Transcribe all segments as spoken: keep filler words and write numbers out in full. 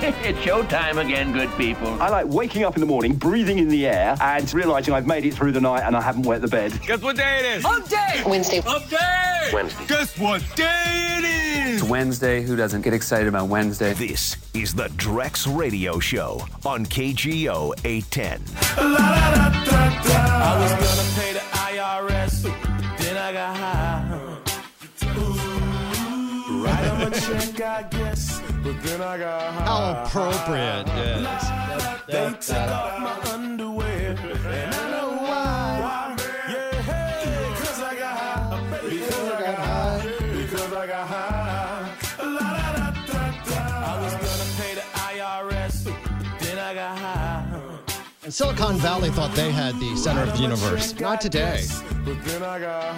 It's showtime again, good people. I like waking up in the morning, breathing in the air, and realizing I've made it through the night and I haven't wet the bed. Guess what day it is? Hump day! Wednesday. Hump day! Wednesday. Guess what day it is? It's Wednesday. Who doesn't get excited about Wednesday? This is the Drex Radio Show on K G O eight ten. I was gonna pay the I R S, then I got high. Ooh, right on my check, I guess, but then I got high. How appropriate, yes. They took off my underwear, and I know why. Yeah, hey, cause I got high. Because I got high. Because I got high. I was gonna pay the I R S, then I got high. And Silicon Valley thought they had the center of the universe. Not today. But then I got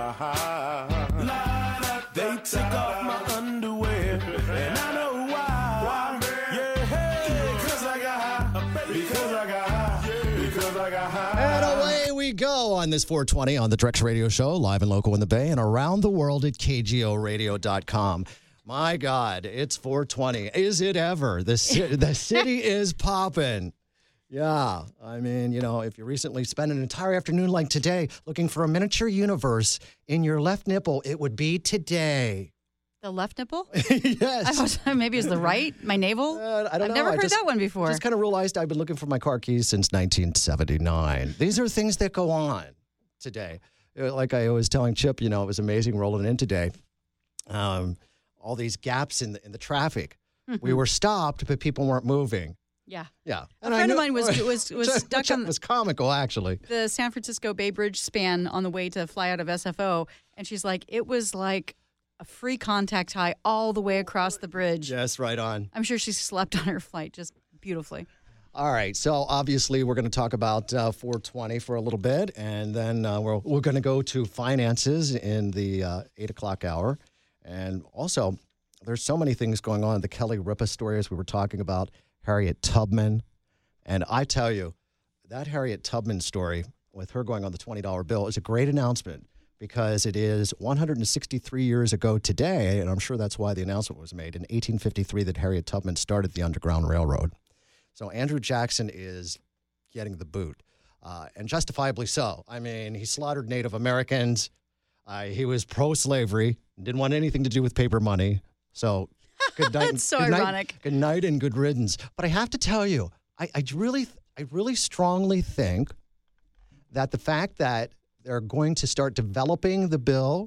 high. They took off my underwear, and I know why. Yeah, hey, cause I got high. Because I got high. Because I got high. And away we go on this four twenty on the Drex Radio Show, live and local in the Bay and around the world at K G O radio dot com. My God, it's four twenty. Is it ever? The, ci- the city is popping. Yeah, I mean, you know, if you recently spent an entire afternoon like today looking for a miniature universe in your left nipple, it would be today. The left nipple? Yes. I was, maybe it's the right, my navel? Uh, I don't I've know. never I heard just- that one before. Just kind of realized I've been looking for my car keys since nineteen seventy-nine. These are things that go on today. Uh, Like I was telling Chip, you know, it was amazing rolling in today. Um, all these gaps in the in the traffic. We were stopped, but people weren't moving. Yeah. Yeah. A friend of mine was was was Which stuck on was comical, actually. the San Francisco Bay Bridge span on the way to fly out of S F O, and she's like, it was like a free contact high all the way across the bridge. Yes, right on. I'm sure she slept on her flight just beautifully. All right. So obviously, we're going to talk about uh, four twenty for a little bit, and then uh, we're we're going to go to finances in the uh, eight o'clock hour, and also there's so many things going on. The Kelly Ripa story, as we were talking about, Harriet Tubman, and I tell you, that Harriet Tubman story with her going on the twenty dollar bill is a great announcement because it is one hundred sixty-three years ago today, and I'm sure that's why the announcement was made in eighteen fifty-three that Harriet Tubman started the Underground Railroad. So Andrew Jackson is getting the boot, uh, and justifiably so. I mean, he slaughtered Native Americans. Uh, he was pro-slavery, didn't want anything to do with paper money. So good night. That's so good night- ironic. Good night and good riddance. But I have to tell you, I, I really, I really strongly think that the fact that they're going to start developing the bill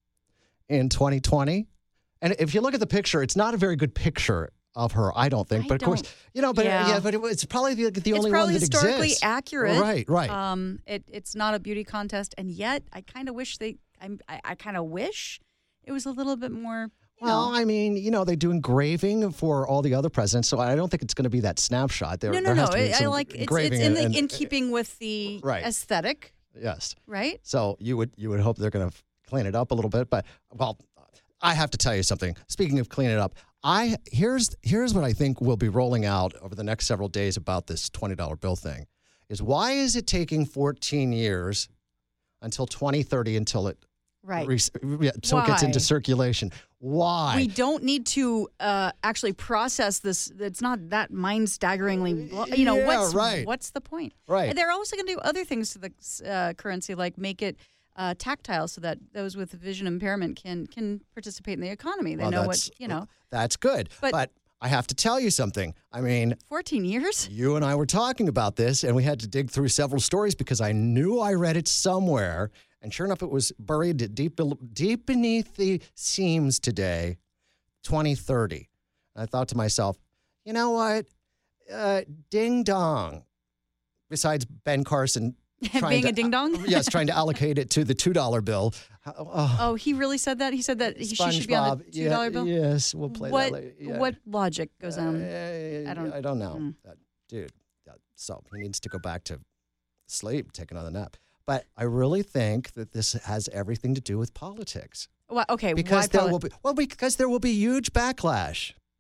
in twenty twenty, and if you look at the picture, it's not a very good picture of her, I don't think. I but of course, don't- you know, but yeah. yeah, but it, it's probably the, the It's only probably one that historically exists. accurate. Right, right. Um, it, it's not a beauty contest, and yet I kind of wish they. I'm, I, I kind of wish it was a little bit more. You Well, know. I mean, you know, they do engraving for all the other presidents, so I don't think it's going to be that snapshot. There, no, no, there no. has to be I, I some like it's, it's engraving in the and- in keeping with the Right. aesthetic, Yes. right? So you would you would hope they're going to clean it up a little bit, but well, I have to tell you something. Speaking of cleaning it up, I here's here's what I think will be rolling out over the next several days about this twenty dollar bill thing. Is why is it taking fourteen years until twenty thirty until it Right. re- yeah, so it gets Why? into circulation? Why? We don't need to uh, actually process this. It's not that mind-staggeringly. blo- You know, Yeah, what's right. what's the point? Right. And they're also going to do other things to the uh, currency, like make it uh, tactile, so that those with vision impairment can can participate in the economy. They Well, know that's- what you know. That's good, But- but I have to tell you something. I mean, Fourteen years. you and I were talking about this, and we had to dig through several stories because I knew I read it somewhere. And sure enough, it was buried deep, bel- deep beneath the seams today, twenty thirty. And I thought to myself, you know what? Uh, ding dong. Besides Ben Carson trying Being to- a ding dong. yes, trying to allocate it to the two dollar bill. Oh, Oh, he really said that. He said that he, she should be on the SpongeBob, two dollar yeah, bill. Yes, we'll play what that later. Yeah. what logic goes on? Uh, I don't- I don't know, mm. Uh, dude. uh, So he needs to go back to sleep, take another nap. But I really think that this has everything to do with politics Well, okay, because why there poli- will be well because there will be huge backlash.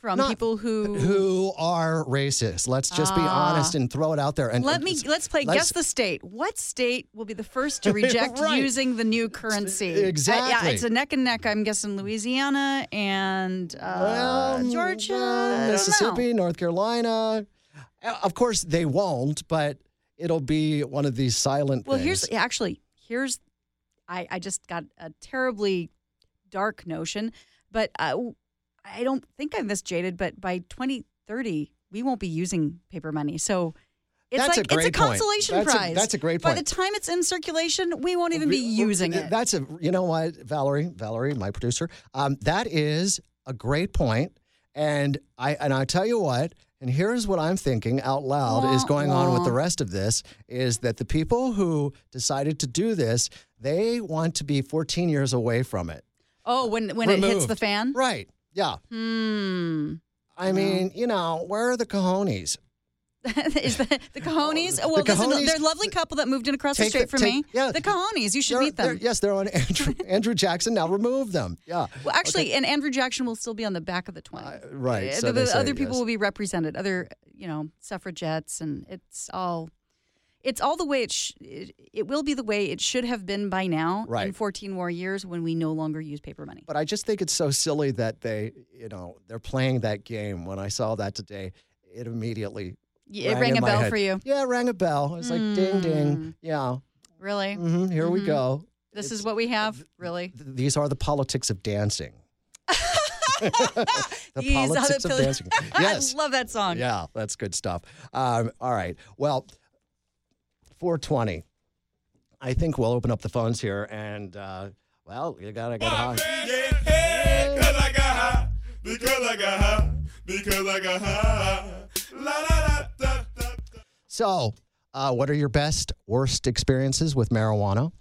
from Not- people who. Who are racist? Let's just be Ah. honest and throw it out there. And Let me let's play let's- guess the state. What state will be the first to reject Right. using the new currency? Exactly. Uh, yeah, it's a neck and neck. I'm guessing Louisiana and uh, Well, Georgia, uh, I don't know. Mississippi, North Carolina. Uh, Of course, they won't, but it'll be one of these silent Well, things. here's actually here's I I just got a terribly dark notion, but uh, I don't think I'm this jaded. But by twenty thirty, we won't be using paper money, so. It's That's a like it's a great point. consolation That's a- prize. that's a great By point. the time it's in circulation, we won't even be using it. That's a, you know what, Valerie, Valerie, my producer, um, that is a great point. And I, and I tell you what, and here's what I'm thinking out loud is going on with the rest of this is that the people who decided to do this, they want to be fourteen years away from it. Oh, when when it hits Removed. the fan? Right. Yeah. Hmm. I mean, you know, where are the cojones? Is the the Cajones? Oh, The well, there's a, Cajones- they're a lovely couple that moved in across the Take street the- from take- me. yeah. The Cajones. You should They're- meet them. they're- Yes, they're on Andrew, Andrew Jackson. Now remove them. Yeah. Well, actually, and Andrew Jackson will still be on the back of the twin. Uh, right, Uh, so the they the say, other people yes. will be represented. Other, you know, suffragettes, and it's all, it's all the way it sh- it, it will be the way it should have been by now. Right. In fourteen more years, when we no longer use paper money. But I just think it's so silly that they, you know, they're playing that game. When I saw that today, it immediately Yeah, it rang rang in a my bell head. for you. Yeah, it rang a bell. It's like ding, ding. Yeah. Really? hmm Here we go. This It's- is what we have. Really? Th- These are the politics of dancing. the These are the politics of pil- dancing. Yes. I love that song. Yeah, that's good stuff. Um, all right. Well, four twenty. I think we'll open up the phones here, and uh, well, you gotta get high. Yeah, hey, cause I got high, because I got high, because I got high. La la la da da da. So, uh, what are your best, worst experiences with marijuana?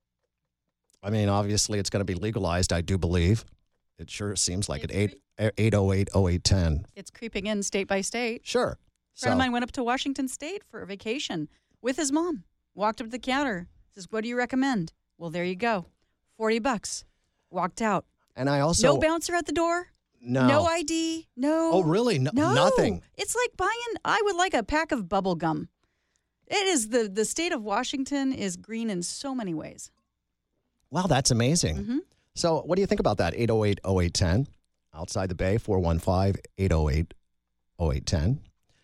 I mean, obviously, it's going to be legalized. I do believe. It sure seems like it. Eight eight oh eight oh eight ten. It's creeping in state by state. Sure. A friend of mine went up to Washington State for a vacation with his mom. Walked up to the counter. Says, "What do you recommend?" Well, there you go. Forty bucks. Walked out. And I also No bouncer at the door. no. No I D. No. Oh, really? No, No. nothing. It's like buying. I would like a pack of bubble gum. It is the the state of Washington is green in so many ways. Wow, that's amazing. Mm-hmm. So, what do you think about that? eight oh eight oh eight ten. Outside the Bay, four one five, eight oh eight oh eight ten.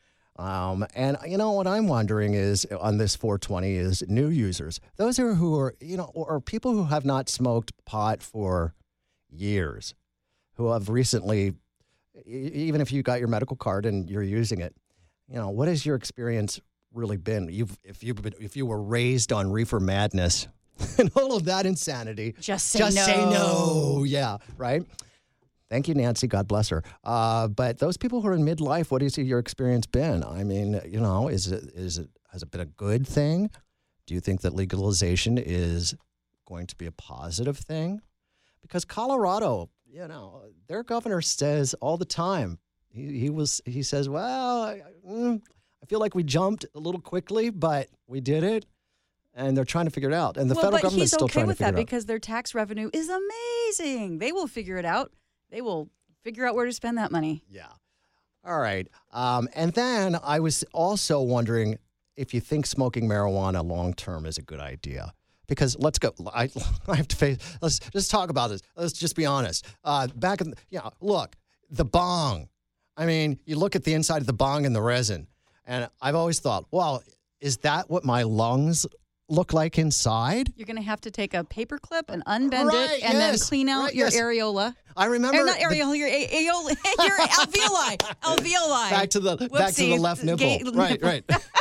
Um, and you know what I'm wondering is on this four twenty is new users. Those are who are, you know, or, or people who have not smoked pot for years, who have recently, e- even if you got your medical card and you're using it, you know, what has your experience really been? You've, if you if you were raised on reefer madness and all of that insanity, Just say just no. say no. Yeah, right. Thank you, Nancy. God bless her. Uh, but those people who are in midlife, what has your experience been? I mean, you know, is it is it has it been a good thing? Do you think that legalization is going to be a positive thing? Because Colorado, you know, their governor says all the time. He he was he says, well, I, mm, I feel like we jumped a little quickly, but we did it. And they're trying to figure it out. And the well, federal but government's he's still okay trying to with figure that it out. because their tax revenue is amazing. They will figure it out. They will figure out where to spend that money. Yeah. All right. Um, and then I was also wondering if you think smoking marijuana long term is a good idea. Because let's go. I, I have to face. Let's just talk about this. Let's just be honest. Uh, back in, you know, look, the bong. I mean, you look at the inside of the bong and the resin, and I've always thought, well, is that what my lungs look like inside? You're going to have to take a paper clip and unbend Right, it and then yes, clean out right, your yes. areola. I remember. Or not the- areola, your, a- aeol- your alveoli. Alveoli. back to the back to the Whoopsie. left nipple. Gay- Right, right.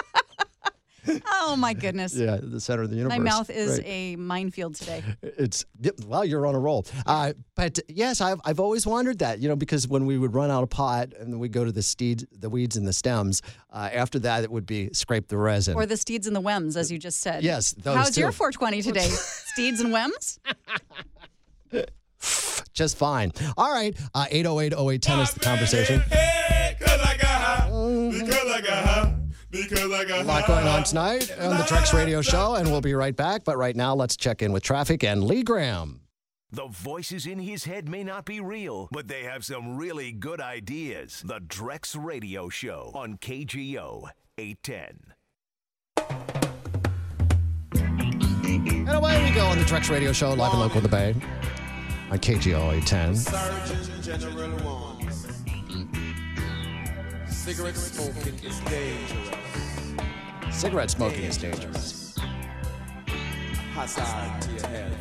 Oh, my goodness. Yeah, the center of the universe. My mouth is Right. a minefield today. It's well, you're on a roll. Uh, but yes, I've I've always wondered that, you know, because when we would run out of pot and then we go to the steed, the weeds and the stems. Uh, after that, it would be scrape the resin. Or the steeds and the wems, as you just said. Yes, those How's too. your four twenty today? Steeds and wems? Just fine. All right, uh, eight oh eight oh eight ten is the conversation. Hey, cause I got high, because I got high, because I got A lot going on tonight on the Trex Radio Show, and we'll be right back. But right now, let's check in with traffic and Lee Graham. The voices in his head may not be real, but they have some really good ideas. The Drex Radio Show on K G O eight ten. And away we go on the Drex Radio Show, live and local in the Bay on K G O eight ten. Surgeon General warns. Cigarette smoking is dangerous. Cigarette smoking is dangerous. Hazard to your health.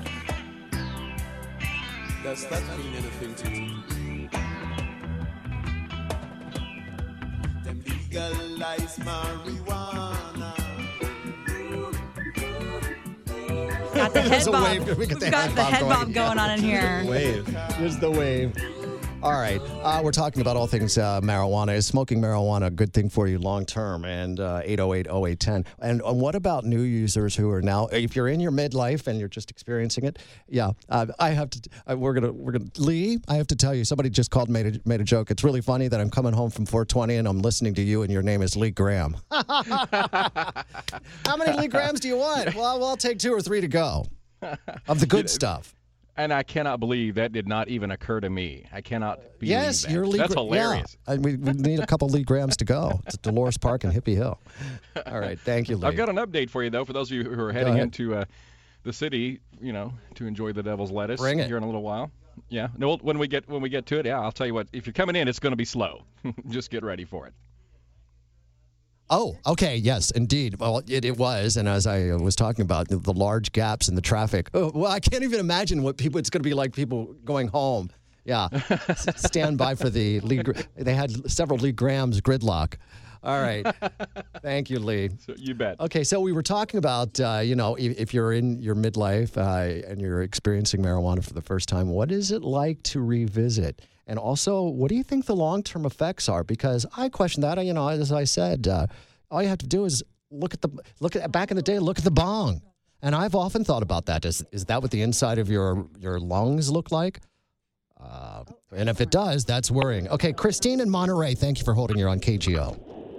Does that mean anything to you? Them legalize marijuana. Got the head There's a bob. wave. We We've got the got head the bob head going. bob going on in here. Wave. Here's the wave. All right. Uh, we're talking about all things uh, marijuana. Is smoking marijuana a good thing for you long term? And uh, eight oh eight oh eight ten. And uh, what about new users who are now, if you're in your midlife and you're just experiencing it? Yeah. Uh, I have to, uh, we're going to, we're going to, Lee, I have to tell you, somebody just called and made a, made a joke. It's really funny that I'm coming home from four twenty and I'm listening to you and your name is Lee Graham. How many Lee Grahams do you want? Well, well, I'll take two or three to go of the good stuff. And I cannot believe that did not even occur to me. I cannot believe Yes, that. you're Lee. That's Gra- hilarious. Yeah. And we, we need a couple Lee Grahams to go. It's Dolores Park and Hippie Hill. All right, thank you, Lee. I've got an update for you, though, for those of you who are heading ahead. into uh, the city, you know, to enjoy the Devil's Lettuce Bring it. here in a little while. Yeah. No, when we get when we get to it, yeah, I'll tell you what. If you're coming in, it's going to be slow. Just get ready for it. Oh, okay, yes, indeed. Well, it, it was, and as I was talking about, the, the large gaps in the traffic. Oh, well, I can't even imagine what people. It's going to be like people going home. Yeah, S- stand by for the Lee. Gra- They had several Lee Grahams gridlock. All right, thank you, Lee. So you bet. Okay, so we were talking about, uh, you know, if, if you're in your midlife uh, and you're experiencing marijuana for the first time, what is it like to revisit? And also, what do you think the long-term effects are? Because I question that. You know, as I said, uh, all you have to do is look at the look at back in the day. Look at the bong, and I've often thought about that. Is is that what the inside of your your lungs look like? Uh, and if it does, that's worrying. Okay, Christine in Monterey, thank you for holding. You're on K G O.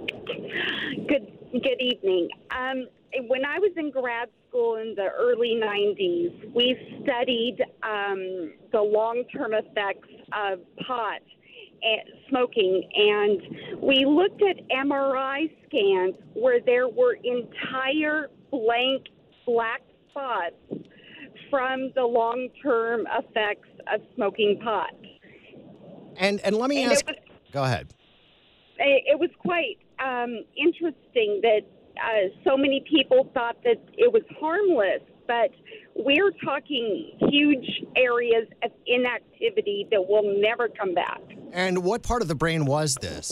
Good good evening. Um, when I was in grad school in the early nineties, we studied um, the long-term effects of pot and smoking, and we looked at M R I scans where there were entire blank black spots from the long-term effects of smoking pot. And and let me And ask. it was- Go ahead. It it was quite um, interesting that uh, so many people thought that it was harmless, but we're talking huge areas of inactivity that will never come back. And what part of the brain was this?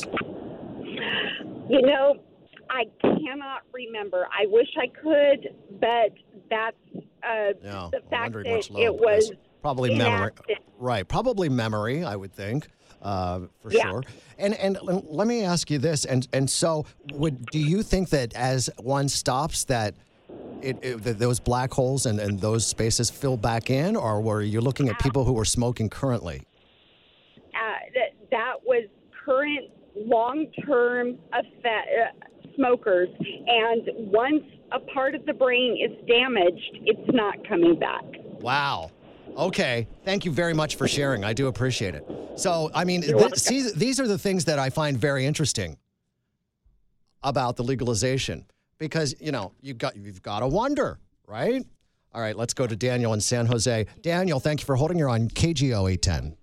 You know, I cannot remember. I wish I could, but that's uh, Yeah, the I'm fact wondering that what's low. it was Yes, probably memory. inactive. Right, probably memory, I would think, uh, for Yeah. sure. And and l- let me ask you this: and and so, would do you think that as one stops, that it, it that those black holes and, and those spaces fill back in, or were you looking at people who were smoking currently? Uh, that that was current long-term effect, uh, smokers, and once a part of the brain is damaged, it's not coming back. Wow. Okay. Thank you very much for sharing. I do appreciate it. So, I mean, You're th- welcome. see, these are the things that I find very interesting about the legalization, because you know you got you've got to wonder, right? All right, let's go to Daniel in San Jose. Daniel, thank you for holding. You're on K G O eight ten.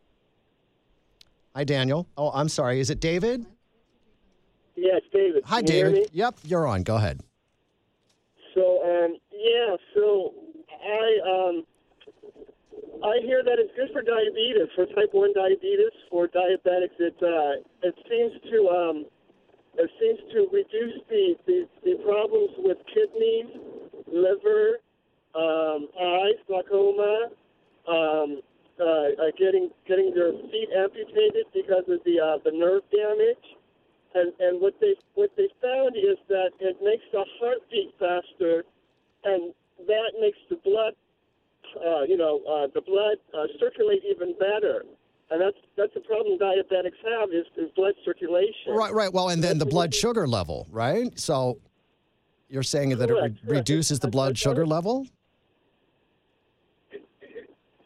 Hi, Daniel. Oh, I'm sorry. Is it David? Yeah, it's David. Hi, Can you hear David. me? Yep, you're on. Go ahead. So, um, yeah, so I um, I hear that it's good for diabetes, for type one diabetes, for diabetics. It uh, it seems to um, it seems to reduce the, the, the problems with kidneys, liver, um, eyes, glaucoma, um, uh, uh, getting getting their feet amputated because of the uh, the nerve damage. And and what they what they found is that it makes the heart beat faster, and that makes the blood, uh, you know, uh, the blood uh, circulate even better. And that's that's the problem diabetics have is, is blood circulation. Right, right. Well, and then the blood sugar level, right? So you're saying that it re- Correct, correct. reduces the blood sugar level?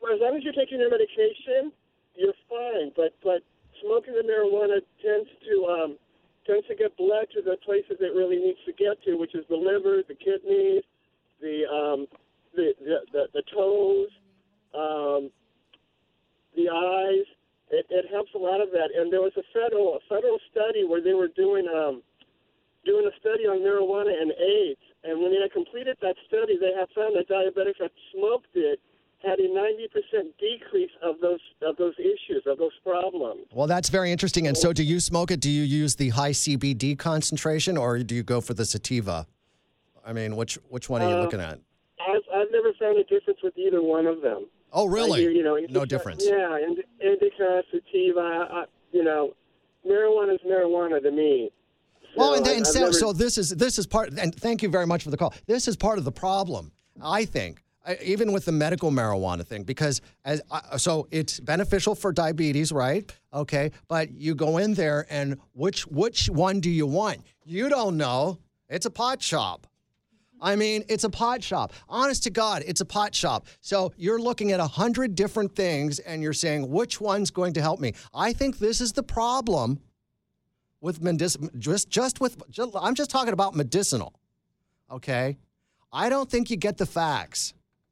as long as you're taking your medication, you're fine. But but smoking the marijuana tends to um, tends to get blood to the places it really needs to get to, which is the liver, the kidneys, the um, the, the, the the toes, um, the eyes. It, it helps a lot of that. And there was a federal a federal study where they were doing um, doing a study on marijuana and AIDS. And when they had completed that study, they had found that diabetics that smoked it had a ninety percent decrease of those of those issues, of those problems. Well, that's very interesting. And so do you smoke it? Do you use the high C B D concentration, or do you go for the sativa? I mean, which which one are you Uh, looking at? I've, I've never found a difference with either one of them. Oh, really? I hear, you know, No indica- difference. Yeah, ind- indica, sativa, I, you know, marijuana is marijuana to me. Well, So and, I- then, I've so, never- so this is this is part, and thank you very much for the call. This is part of the problem, I think, I, even with the medical marijuana thing, because as uh, so it's beneficial for diabetes, right? Okay, but you go in there, and which which one do you want? You don't know. It's a pot shop. I mean, it's a pot shop. Honest to God, it's a pot shop. So you're looking at a hundred different things, and you're saying which one's going to help me. I think this is the problem. With medic- just just with just, I'm just talking about medicinal, okay? I don't think you get the facts.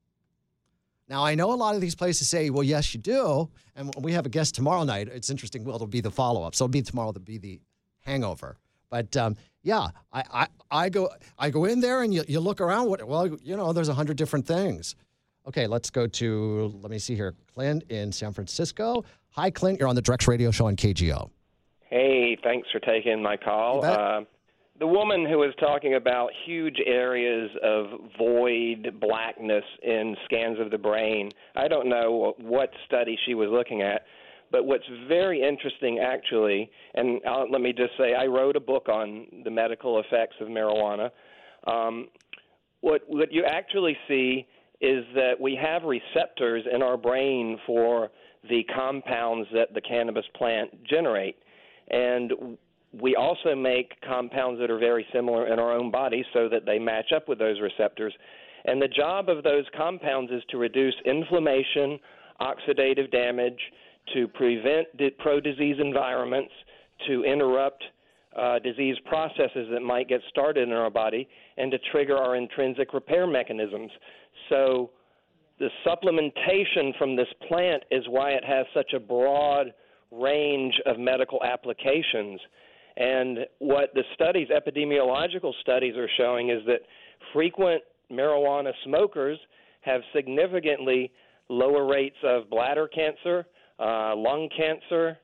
Now I know a lot of these places say, well, yes, you do, and we have a guest tomorrow night. It's interesting. Well, it'll be the follow up, so it'll be tomorrow. It'll be the hangover. But um, yeah, I, I I go I go in there and you you look around. What well, you know, there's a hundred different things. Okay, let's go to let me see here, Clint in San Francisco. Hi, Clint. You're on the Drex Radio Show on K G O. Hey, thanks for taking my call. Uh, the woman who was talking about huge areas of void blackness in scans of the brain, I don't know what study she was looking at, but what's very interesting actually, and I'll, let me just say I wrote a book on the medical effects of marijuana. Um, what, what you actually see is that we have receptors in our brain for the compounds that the cannabis plant generate. And we also make compounds that are very similar in our own body so that they match up with those receptors. And the job of those compounds is to reduce inflammation, oxidative damage, to prevent pro-disease environments, to interrupt uh, disease processes that might get started in our body, and to trigger our intrinsic repair mechanisms. So the supplementation from this plant is why it has such a broad range of medical applications. And what the studies, epidemiological studies, are showing is that frequent marijuana smokers have significantly lower rates of bladder cancer, uh, lung cancer,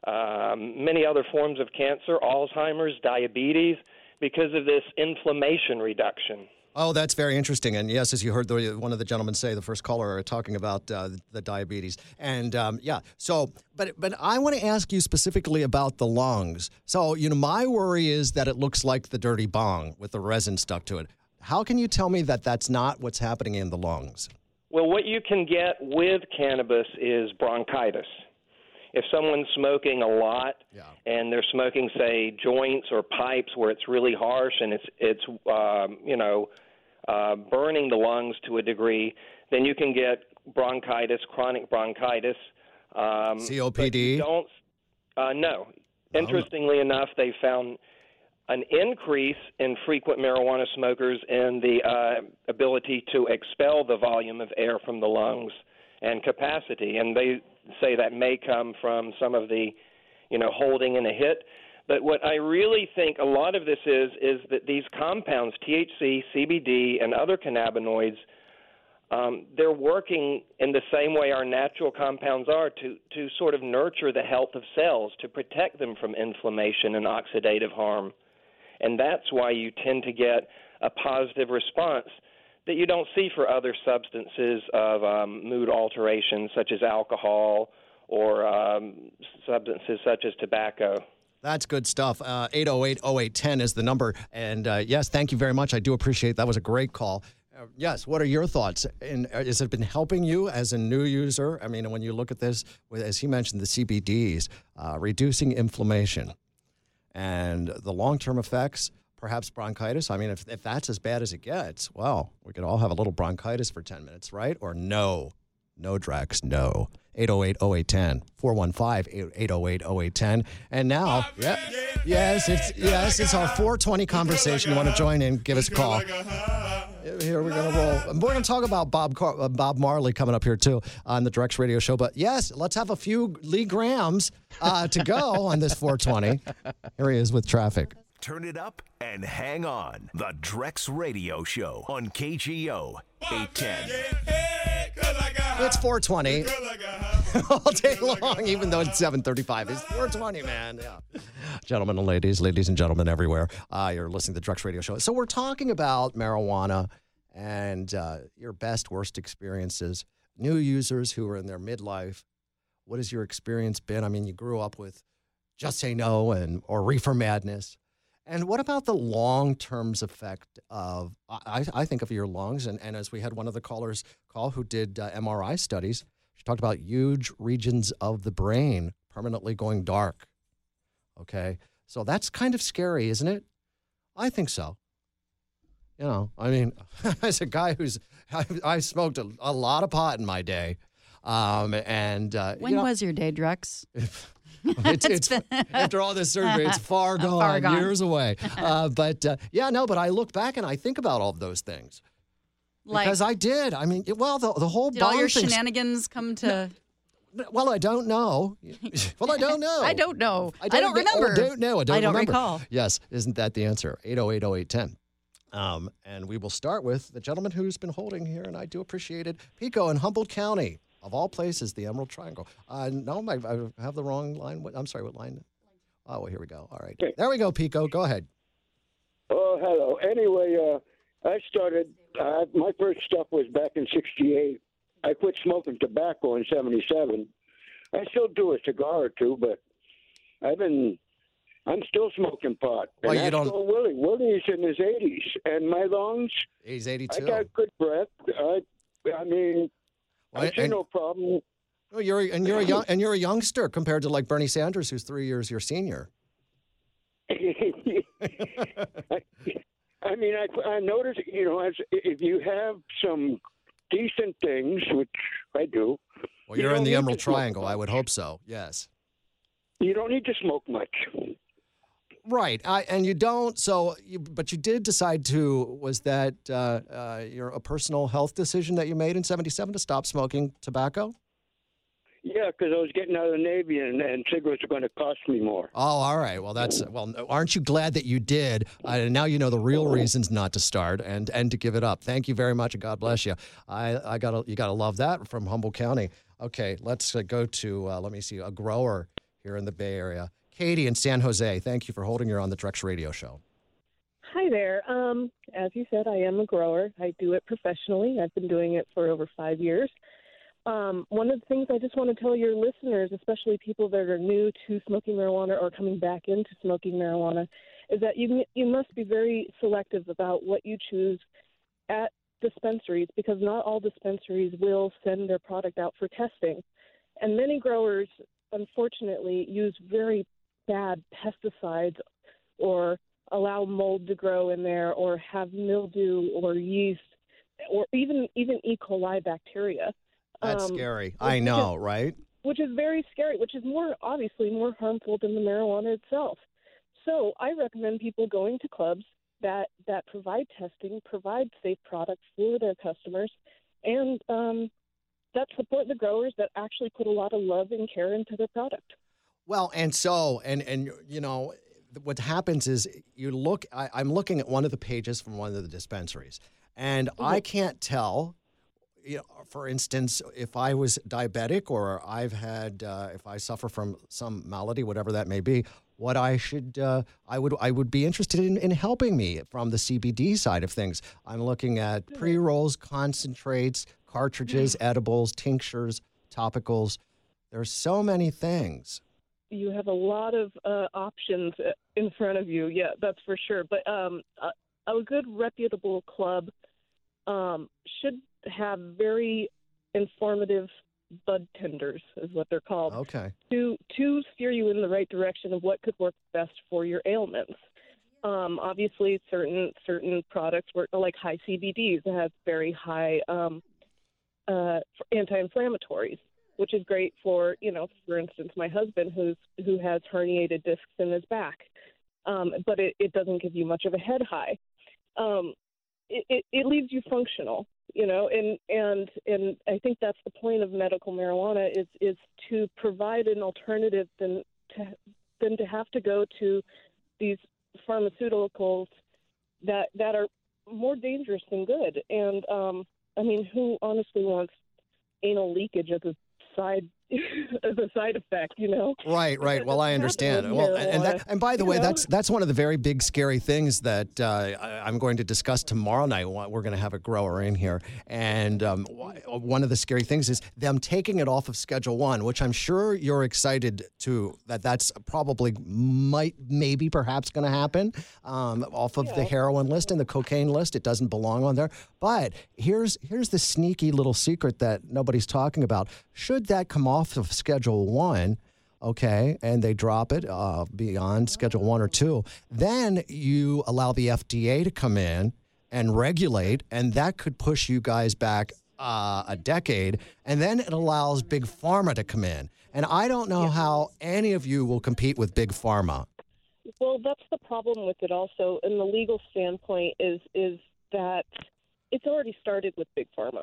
um, many other forms of cancer, Alzheimer's, diabetes, because of this inflammation reduction. Oh, that's very interesting. And yes, as you heard the, one of the gentlemen say, the first caller talking about uh, the diabetes. And um, yeah, so, but but I want to ask you specifically about the lungs. So, you know, my worry is that it looks like the dirty bong with the resin stuck to it. How can you tell me that that's not what's happening in the lungs? Well, what you can get with cannabis is bronchitis. If someone's smoking a lot yeah. and they're smoking, say, joints or pipes where it's really harsh and it's, it's um, you know, uh, burning the lungs to a degree, then you can get bronchitis, chronic bronchitis. Um, C O P D? Don't, uh, no. Interestingly oh. enough, they found an increase in frequent marijuana smokers in the uh, ability to expel the volume of air from the lungs and capacity, and they say that may come from some of the, you know, holding in a hit. But what I really think a lot of this is, is that these compounds, T H C, C B D, and other cannabinoids, um, they're working in the same way our natural compounds are to, to sort of nurture the health of cells, to protect them from inflammation and oxidative harm. And that's why you tend to get a positive response that you don't see for other substances of um, mood alteration, such as alcohol or um, substances such as tobacco. That's good stuff. Uh, eight oh eight, oh eight one oh is the number. And uh, yes, thank you very much. I do appreciate that. Was a great call. Uh, yes, what are your thoughts? And uh, has it been helping you as a new user? I mean, when you look at this, with, as he mentioned, the C B Ds, uh, reducing inflammation and the long-term effects, perhaps bronchitis. I mean, if, if that's as bad as it gets, well, we could all have a little bronchitis for ten minutes, right? Or no, No, Drex, no. eight oh eight, oh eight one oh, four one five, eight oh eight, oh eight one oh. And now, yeah, yes, it's yes, it's our four twenty conversation. You want to join in, give us a call. Here we're going to roll. We're going to talk about Bob Car- uh, Bob Marley coming up here, too, on the Drex Radio Show. But, yes, let's have a few Lee Grahams uh, to go on this four twenty. Here he is with traffic. Turn it up and hang on. The Drex Radio Show on K G O eight ten. It's four twenty all day long, even though it's seven thirty-five. It's four twenty, man. Yeah. Gentlemen and ladies, ladies and gentlemen everywhere, uh, you're listening to the Drex Radio Show. So we're talking about marijuana and uh, your best, worst experiences. New users who are in their midlife. What has your experience been? I mean, you grew up with Just Say No and or Reefer Madness. And what about the long-term effect of, I, I think of your lungs, and, and as we had one of the callers call who did uh, M R I studies, she talked about huge regions of the brain permanently going dark. Okay? So that's kind of scary, isn't it? I think so. You know, I mean, as a guy who's, I, I smoked a, a lot of pot in my day. Um, and uh, When you know, was your day, Drex? it's, it's after all this surgery, it's far gone, Far gone. years away. Uh, but uh, yeah, no, but I look back and I think about all of those things Like, because I did. I mean, it- well, the the whole did all your bond thing- shenanigans come to... Well, I don't know. Well, I don't know. I don't know. I, don't don't kn- remember. I don't know. I don't, I don't remember. recall. Yes, isn't that the answer? eight oh eight, oh eight one oh. Um, and we will start with the gentleman who's been holding here, and I do appreciate it, Pico in Humboldt County. Of all places, the Emerald Triangle. Uh, no, I, I have the wrong line. What, I'm sorry, what line? Oh, well, here we go. All right. There we go, Pico. Go ahead. Oh, hello. Anyway, uh, I started, uh, my first stuff was back in sixty-eight. I quit smoking tobacco in seventy-seven. I still do a cigar or two, but I've been, I'm still smoking pot. Well, and you I don't- still Willie. Willie's in his eighties, and my lungs, He's I eighty-two. got good breath. I, I mean, Well, I see and- no problem. Oh, you're and you're a young and you're a youngster compared to like Bernie Sanders, who's three years your senior. I mean, I, I noticed, you know, as, if you have some decent things, which I do. Well, you you're in don't the need Emerald to smoke Triangle. I much. would hope so. Yes. You don't need to smoke much. Right, I, and you don't. So, you, but you did decide to. Was that uh, uh, your a personal health decision that you made in seventy-seven to stop smoking tobacco? Yeah, because I was getting out of the Navy, and, and cigarettes are going to cost me more. Oh, all right. Well, that's well. Aren't you glad that you did? Uh, and now you know the real reasons not to start and and to give it up. Thank you very much, and God bless you. I I got you got to love that from Humboldt County. Okay, let's uh, go to uh, let me see a grower here in the Bay Area. Katie in San Jose, thank you for holding her on the Drex Radio Show. Hi there. Um, as you said, I am a grower. I do it professionally. I've been doing it for over five years. Um, one of the things I just want to tell your listeners, especially people that are new to smoking marijuana or coming back into smoking marijuana, is that you you must be very selective about what you choose at dispensaries, because not all dispensaries will send their product out for testing. And many growers, unfortunately, use very bad pesticides or allow mold to grow in there or have mildew or yeast or even even E. coli bacteria. That's Um, scary. which I is- know, right? Which is very scary, which is more obviously more harmful than the marijuana itself. So I recommend people going to clubs that, that provide testing, provide safe products for their customers, and um, that support the growers that actually put a lot of love and care into their product. Well, and so, and, and you know, what happens is you look, I, I'm looking at one of the pages from one of the dispensaries, and I can't tell, you know, for instance, if I was diabetic or I've had, uh, if I suffer from some malady, whatever that may be, what I should, uh, I would, I would be interested in, in helping me from the C B D side of things. I'm looking at pre-rolls, concentrates, cartridges, edibles, tinctures, topicals. There's so many things. You have a lot of uh, options in front of you. Yeah, that's for sure. But um, a, a good reputable club um, should have very informative bud tenders, is what they're called. Okay. To to steer you in the right direction of what could work best for your ailments. Um, obviously, certain certain products work like high C B Ds that have very high um, uh, anti-inflammatories, which is great for, you know, for instance, my husband who's who has herniated discs in his back, um, but it, it doesn't give you much of a head high. Um, it, it, it leaves you functional, you know, and, and and I think that's the point of medical marijuana is is to provide an alternative than to than to have to go to these pharmaceuticals that that are more dangerous than good. And um, I mean, who honestly wants anal leakage as a side as a side effect, you know? Right, right. Well, I understand. Well, and, and, that, and by the way, know? that's that's one of the very big scary things that uh, I, I'm going to discuss tomorrow night. We're going to have a grower in here, and um, one of the scary things is them taking it off of Schedule One, which I'm sure you're excited to that. That's probably might maybe perhaps going to happen um, off of yeah. the heroin list and the cocaine list. It doesn't belong on there. But here's here's the sneaky little secret that nobody's talking about. Should that come off of Schedule One, okay, and they drop it uh, beyond Schedule One or Two, then you allow the F D A to come in and regulate, and that could push you guys back uh, a decade, and then it allows Big Pharma to come in. And I don't know yeah. how any of you will compete with Big Pharma. Well, that's the problem with it also, in the legal standpoint, is is that it's already started with Big Pharma.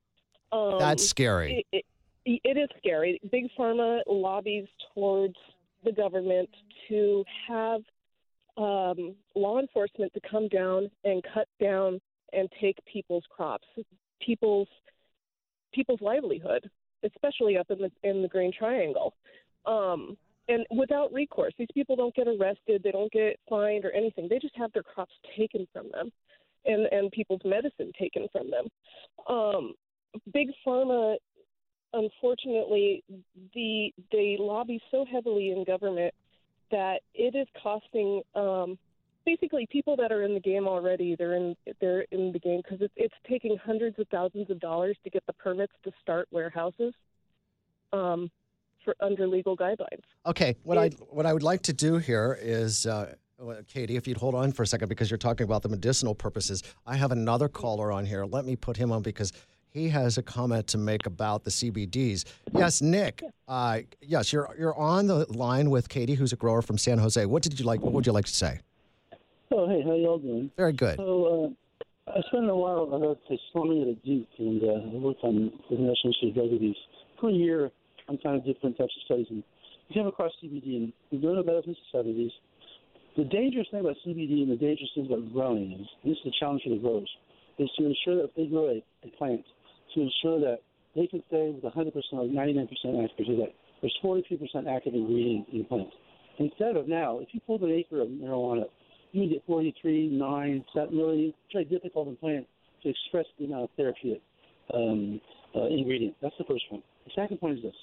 Um, That's scary. It, it, It is scary. Big Pharma lobbies towards the government to have um, law enforcement to come down and cut down and take people's crops, people's people's livelihood, especially up in the in the Green Triangle, um, and without recourse. These people don't get arrested, they don't get fined or anything. They just have their crops taken from them, and and people's medicine taken from them. Um, Big Pharma. Unfortunately, the they lobby so heavily in government that it is costing um, basically people that are in the game already. They're in they're in the game because it's it's taking hundreds of thousands of dollars to get the permits to start warehouses um, for under legal guidelines. Okay, what I what I would like to do here is. Uh, Katie, if you'd hold on for a second because you're talking about the medicinal purposes. I have another caller on here. Let me put him on because he has a comment to make about the C B Ds. Yes, Nick. Uh, yes, you're you're on the line with Katie, who's a grower from San Jose. What did you like? What would you like to say? Oh, hey, how y'all doing? Very good. So uh, I spent a while. I got to slumming at a Duke, and uh, I worked on the National Institute of Drug Abuse for a year on kind of different types of studies. And we came across C B D, and we've known about it since the seventies. The dangerous thing about C B D and the dangerous thing about growing is, this is the challenge for the growers, is to ensure that if they grow a, a plant, to ensure that they can say with one hundred percent or ninety-nine percent accuracy that there's forty-three percent active ingredient in the plant. Instead of now, if you pulled an acre of marijuana, you would get forty-three, nine. It's not really, it's very difficult in plant to express the amount of therapeutic um, uh, ingredient. That's the first one. The second point is this.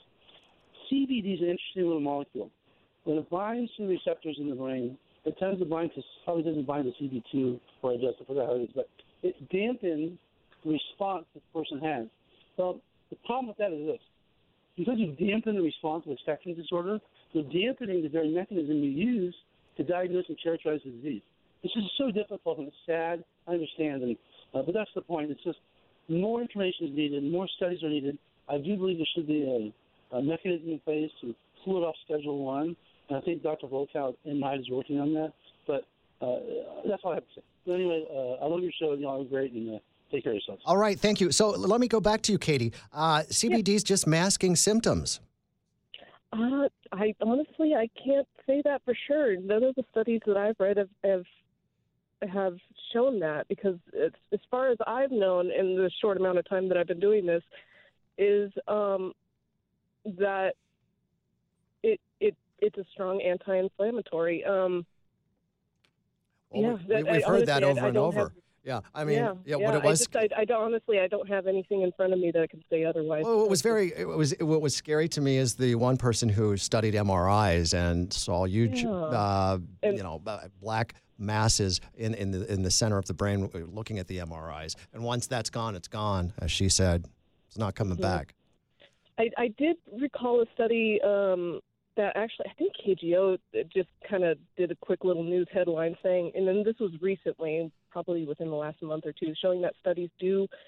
C B D is an interesting little molecule. When it binds to receptors in the brain, it tends to bind to, probably doesn't bind to C B two, or I just forgot how it is, but it dampens the response that the person has. Well, the problem with that is this. Because you dampen the response to a spectrum disorder, you're dampening the very mechanism you use to diagnose and characterize the disease. This is so difficult and it's sad. I understand, and, uh, but that's the point. It's just more information is needed, more studies are needed. I do believe there should be a, a mechanism in place to pull it off Schedule One. And I think Doctor Volkow in Hyde is working on that. But uh, that's all I have to say. But anyway, uh, I love your show. Y'all are great, and uh, take care of yourselves. All right, thank you. So let me go back to you, Katie. Uh, C B D is just masking symptoms. Uh, I honestly, I can't say that for sure. None of the studies that I've read have have, have shown that, because it's, as far as I've known in the short amount of time that I've been doing this, is um, that it it it's a strong anti-inflammatory. Um, well, yeah, we, that, we've I, heard honestly, that I, over I and over. Have, yeah, I mean, yeah, yeah, yeah what it was. I, just, I, I don't, honestly, I don't have anything in front of me that I can say otherwise. Well, it was very. It was what was scary to me is the one person who studied M R Is and saw huge, Yeah. uh, And- you know, black masses in, in the in the center of the brain, looking at the M R Is. And once that's gone, it's gone. As she said, it's not coming Mhm. back. I, I did recall a study um, that actually, I think K G O just kind of did a quick little news headline saying, and then this was recently, probably within the last month or two, showing that studies do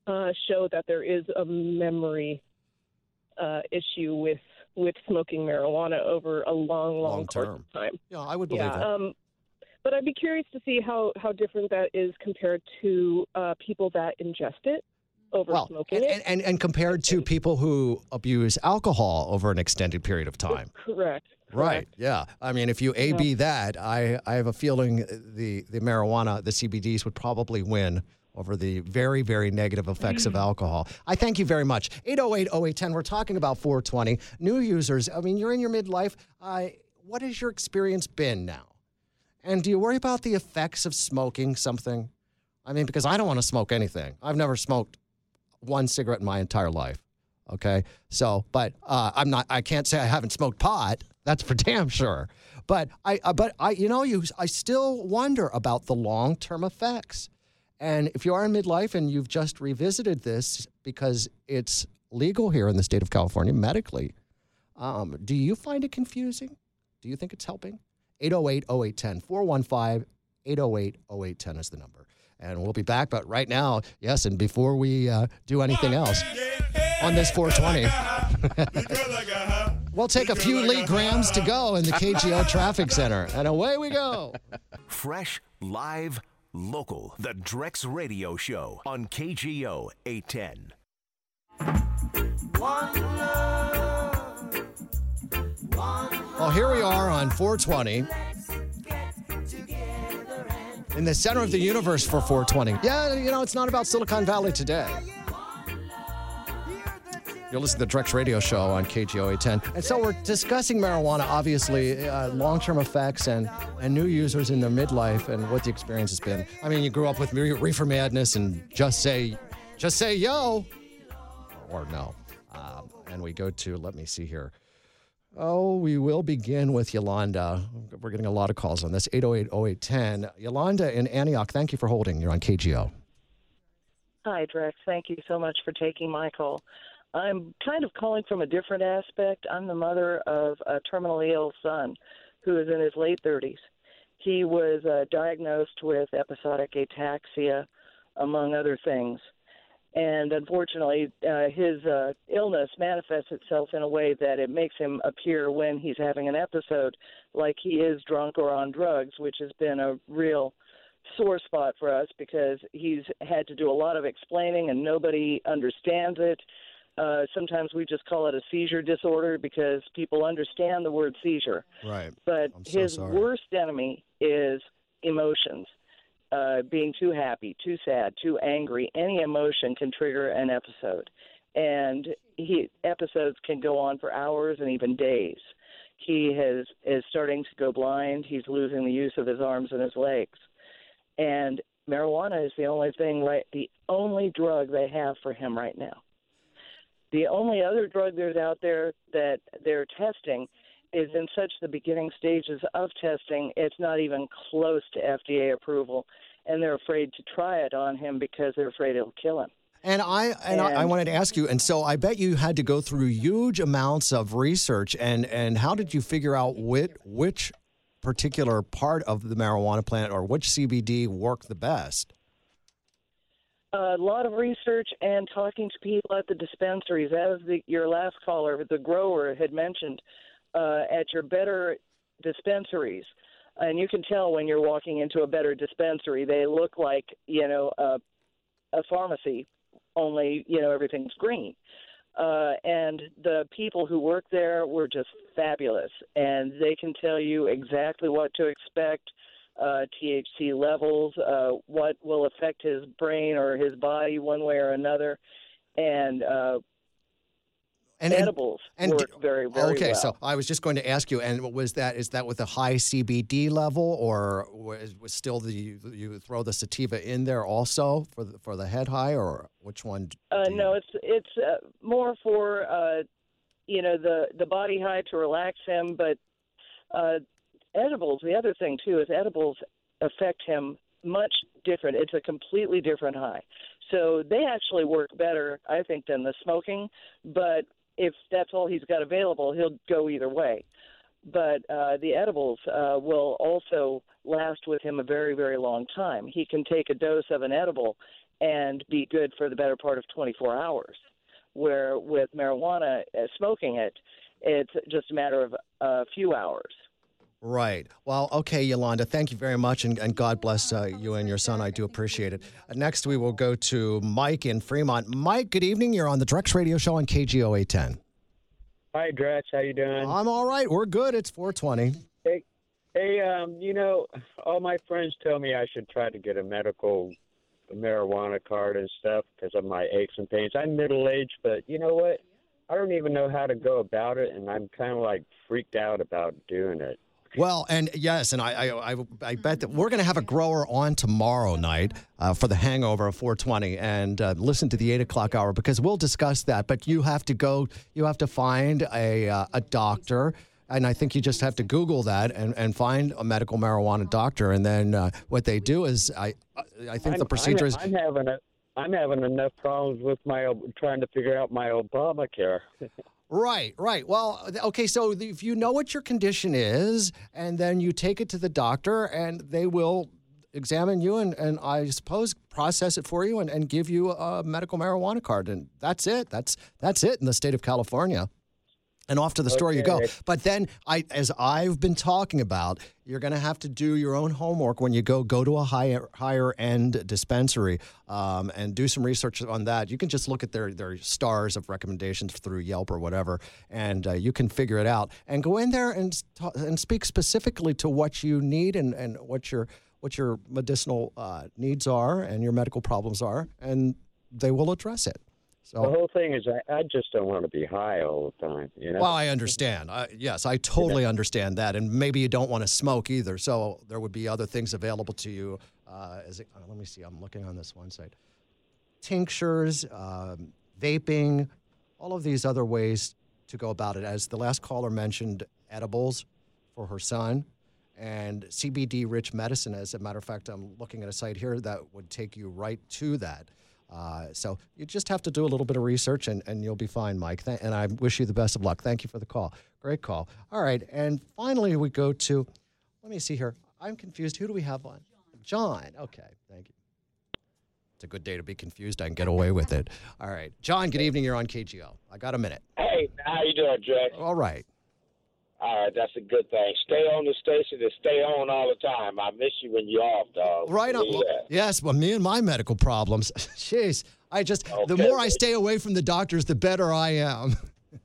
uh, show that there is a memory uh, issue with with smoking marijuana over a long, long, Long course term. of time. Yeah, I would believe yeah, that. Um, but I'd be curious to see how, how different that is compared to uh, people that ingest it over Well, smoking and, it. and, and, and compared to people who abuse alcohol over an extended period of time. Correct. Right. Yeah. I mean, if you A B Yeah. that, I, I have a feeling the, the marijuana, the C B Ds would probably win over the very, very negative effects of alcohol. I thank you very much. eight oh eight oh eight one oh. We're talking about four twenty. New users, I mean, you're in your midlife. Uh, what has your experience been now? And do you worry about the effects of smoking something? I mean, because I don't want to smoke anything. I've never smoked one cigarette in my entire life. Okay. So, but uh, I'm not, I can't say I haven't smoked pot. That's for damn sure. But I, uh, but I, you know, you, I still wonder about the long-term effects. And if you are in midlife and you've just revisited this because it's legal here in the state of California medically, um, do you find it confusing? Do you think it's helping? eight oh eight oh eight one oh, four one five, eight oh eight oh eight one oh is the number. And we'll be back. But right now, yes, and before we uh, do anything else on this four twenty, we'll take a few Lee Grahams to go in the K G O Traffic Center. And away we go. Fresh, live, local. The Drex Radio Show on K G O eight ten. Well, here we are on four twenty. In the center of the universe for four twenty. Yeah, you know, it's not about Silicon Valley today. You're listening to the Drex Radio Show on K G O eight ten. And so we're discussing marijuana, obviously, uh, long-term effects and, and new users in their midlife and what the experience has been. I mean, you grew up with reefer madness and just say, just say yo, or no. Um, and we go to, let me see here. Oh, we will begin with Yolanda. We're getting a lot of calls on this, eight oh eight oh eight one oh. Yolanda in Antioch, thank you for holding. You're on K G O. Hi, Drex. Thank you so much for taking my call. I'm kind of calling from a different aspect. I'm the mother of a terminally ill son who is in his late thirties. He was uh, diagnosed with episodic ataxia, among other things. And unfortunately, uh, his uh, illness manifests itself in a way that it makes him appear when he's having an episode like he is drunk or on drugs, which has been a real sore spot for us because he's had to do a lot of explaining and nobody understands it. Uh, sometimes we just call it a seizure disorder because people understand the word seizure. Right. But I'm so his sorry. worst enemy is emotions. Uh, being too happy, too sad, too angry. Any emotion can trigger an episode. And he episodes can go on for hours and even days. He has is starting to go blind. He's losing the use of his arms and his legs. And marijuana is the only thing, right, the only drug they have for him right now. The only other drug there's out there that they're testing is in such the beginning stages of testing, it's not even close to F D A approval, and they're afraid to try it on him because they're afraid it'll kill him. And I and, and I, I wanted to ask you, and so I bet you had to go through huge amounts of research, and, and how did you figure out which, which particular part of the marijuana plant or which C B D worked the best? A lot of research and talking to people at the dispensaries. As the, your last caller, the grower, had mentioned, uh, at your better dispensaries, and you can tell when you're walking into a better dispensary, they look like, you know, a, a pharmacy, only, you know, everything's green. Uh, and the people who work there were just fabulous, and they can tell you exactly what to expect, uh, T H C levels, uh, what will affect his brain or his body one way or another, and uh, And, edibles and, work very, very okay, well. so I was just going to ask you, and was that is that with a high C B D level, or was, was still the you, you throw the sativa in there also for the, for the head high, or which one? Uh, no, it's it's uh, more for uh, you know the the body high to relax him, but uh, edibles. The other thing too is edibles affect him much different. It's a completely different high. So they actually work better, I think, than the smoking. But if that's all he's got available, he'll go either way. But uh, the edibles uh, will also last with him a very, very long time. He can take a dose of an edible and be good for the better part of twenty-four hours. Where with marijuana, uh, smoking it, it's just a matter of a few hours. Right. Well, okay, Yolanda, thank you very much, and, and God bless uh, you and your son. I do appreciate it. Uh, next, we will go to Mike in Fremont. Mike, good evening. You're on the Drex Radio Show on K G O eight ten. Hi, Drex. How you doing? I'm all right. We're good. It's four twenty. Hey, hey, um, you know, all my friends tell me I should try to get a medical marijuana card and stuff because of my aches and pains. I'm middle-aged, but you know what? I don't even know how to go about it, and I'm kind of like freaked out about doing it. Well, and yes, and I I, I, I bet that we're going to have a grower on tomorrow night uh, for the hangover of four twenty, and uh, listen to the eight o'clock hour because we'll discuss that. But you have to go, you have to find a uh, a doctor, and I think you just have to Google that and, and find a medical marijuana doctor, and then uh, what they do is I I think I'm, the procedure I'm, is. I'm having a I'm having enough problems with my trying to figure out my Obamacare. Right, right. Well, okay, so if you know what your condition is, and then you take it to the doctor, and they will examine you and, and I suppose process it for you and, and give you a medical marijuana card. And that's it. That's that's it in the state of California. And off to the store you go. Okay. But then, I, as I've been talking about, you're going to have to do your own homework when you go go to a higher higher end dispensary um, and do some research on that. You can just look at their their stars of recommendations through Yelp or whatever, and uh, you can figure it out. And go in there and ta- and speak specifically to what you need and, and what your what your medicinal uh, needs are and your medical problems are, and they will address it. So, the whole thing is, I, I just don't want to be high all the time. You know. Well, I understand. I, yes, I totally understand that, and maybe you don't want to smoke either. So there would be other things available to you. Uh, as it, uh, let me see. I'm looking on this one site: tinctures, um, vaping, all of these other ways to go about it. As the last caller mentioned, edibles for her son, and C B D-rich medicine. As a matter of fact, I'm looking at a site here that would take you right to that. Uh, so you just have to do a little bit of research, and, and you'll be fine, Mike. Th- and I wish you the best of luck. Thank you for the call. Great call. All right, and finally we go to, let me see here. I'm confused. Who do we have on? John. Okay, thank you. It's a good day to be confused. I can get away with it. All right. John, good evening. You're on K G O. I got a minute. Hey, how you doing, Jack? All right. All right, that's a good thing. Stay on the station and stay on all the time. I miss you when you're off, dog. Right on. Well, yes, well, me and my medical problems. Jeez, I just, okay. The more I stay away from the doctors, the better I am.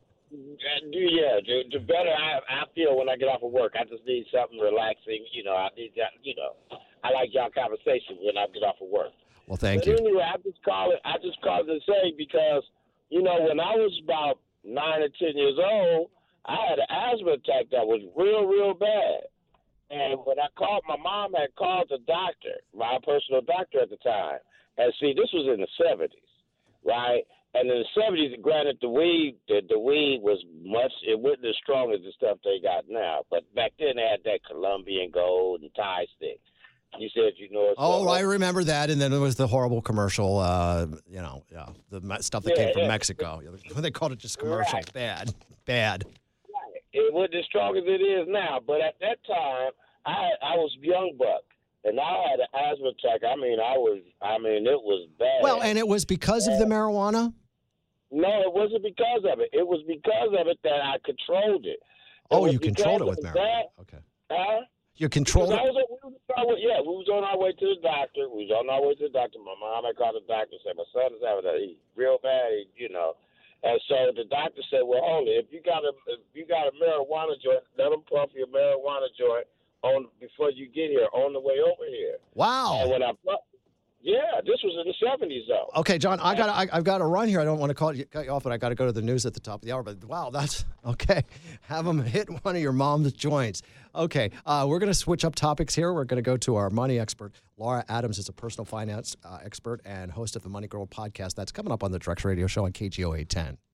Yeah, the, the better I, I feel when I get off of work. I just need something relaxing. You know, I need that, you know. I like y'all conversation when I get off of work. Well, thank but you. Anyway, I just call it, I just called to say because, you know, when I was about nine or ten years old, I had an asthma attack that was real, real bad. And when I called, my mom had called the doctor, my personal doctor at the time. And see, this was in the seventies, right? And in the seventies, granted, the weed, the, the weed was much, it wasn't as strong as the stuff they got now. But back then, they had that Colombian gold and Thai stick. You said, you know. Oh, so, I remember that. And then there was the horrible commercial, uh, you know, yeah, the me- stuff that Yeah, came from yeah. Mexico. They called it just commercial. Right. Bad, bad. It wasn't as strong as it is now, but at that time, I I was young buck, and I had an asthma attack. I mean, I was, I mean, it was bad. Well, and it was because of the marijuana? No, it wasn't because of it. It was because of it that I controlled it. It Oh, was you controlled it because with of marijuana. that- Okay. Huh? You controlled Because I it? was, we was on our way, yeah, we was on our way to the doctor. We was on our way to the doctor. My mom had called the doctor and said, my son is having a, he's real bad, he, you know. And so the doctor said, well, hold it. If you got a, if you got a marijuana joint, let them puff your marijuana joint on before you get here, on the way over here. Wow. And when I, yeah, this was in the seventies, though. Okay, John, I got I, I've got to run here. I don't want to call you, cut you off, but I got to go to the news at the top of the hour. But wow, that's okay. Have them hit one of your mom's joints. Okay, uh, we're going to switch up topics here. We're going to go to our money expert. Laura Adams is a personal finance uh, expert and host of the Money Girl podcast. That's coming up on the Drex Radio Show on K G O eight ten.